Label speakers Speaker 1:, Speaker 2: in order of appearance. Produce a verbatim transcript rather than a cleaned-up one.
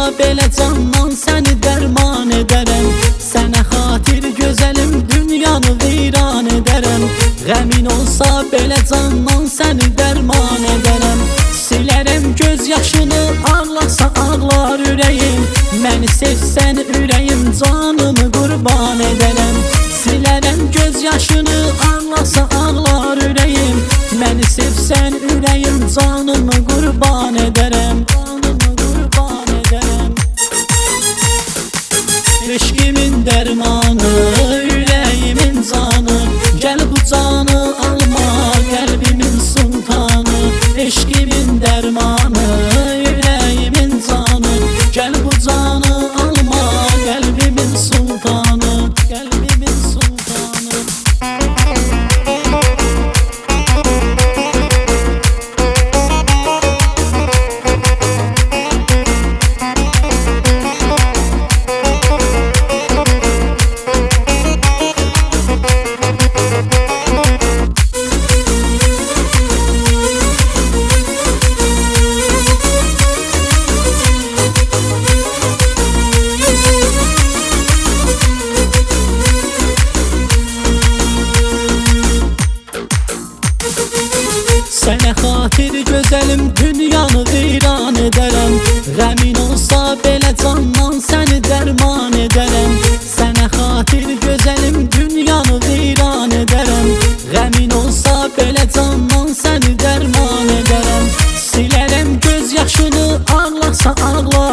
Speaker 1: belə candan səni dərman edərəm. Sənə xatir gözəlim dünyanı viran edərəm. Qəmin olsa belə candan səni dərman edərəm. Silərəm göz yaşını, ağlasa ağlar ürəyim. Məni sevsən ürəyim, canımı qurban edərəm. Silərəm göz yaşını, ağlasa ağlar ürəyim. Məni sevsən ürəyim, canımı qurban edərəm. Canımı qurban edərəm. Eşqimin dərmanı, ürəyimin canı. Gəl bu canı alma, qəlbimin sultanı. Eşqimin dərmanı, ürəyimin canı. Gəl bu canı alma, qəlbimin sultanı. Qəlbimin sultanı. Sənə xatir gözəlim dünyanı viran edərəm. Qəmin olsa belə candan səni dərman edərəm. Sənə xatir gözəlim dünyanı viran edərəm. Qəmin olsa belə candan səni dərman edərəm. Silərəm göz yaşını, ağlasa ağlar